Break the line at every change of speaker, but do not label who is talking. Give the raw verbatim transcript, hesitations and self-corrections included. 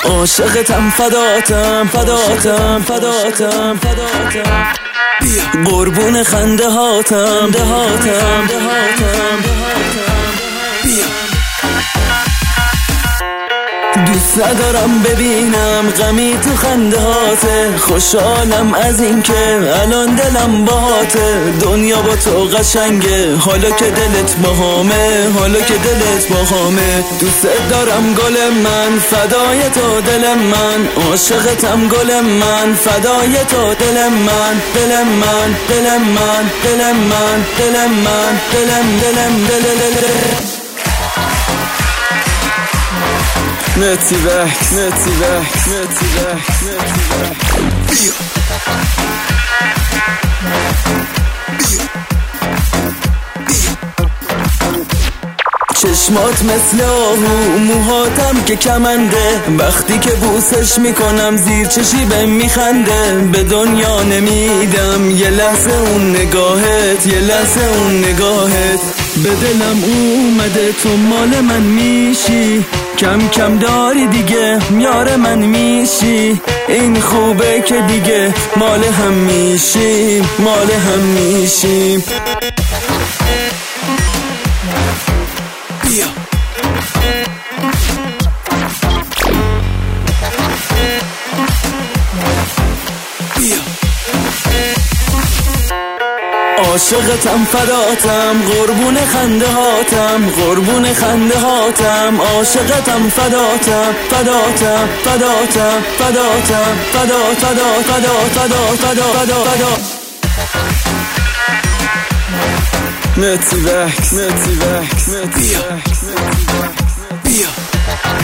عاشقتم فداتم فداتم فداتم فداتم قربون خنده هاتم دهاتم دهاتم دوست ندارم ببینم غمی تو خنده هاته، خوشحالم از این که الان دلم باهاته. دنیا با تو قشنگه حالا که دلت باهامه، حالا که دلت باهامه. دوست دارم گل من فدای تو دل من، عاشقتم گل من فدای تو دل من. دل من دل من دل من دل من دلم دلم دل دل Nutty back, nutty back, nutty back, nutty back. چشمات مثل آهو، موهاتم که کمنده، وقتی که بوسش میکنم زیر چشی بهم میخنده. به دنیا نمیدم یه لحظه اون نگاهت، یه لحظه اون نگاهت. به دلم اومده تو مال من میشی، کم کم داری دیگه یار من میشی. این خوبه که دیگه مال هم میشی، مال هم میشی. بیا بیا عاشقتم فداتم قربون خنده هاتم، قربون خنده هاتم. عاشقتم فداتم فداتم فداتم فداتم فدا فدا فدا فدا فدا فدا فدا Nutty back, nutty back, nutty back, nutty back. بیا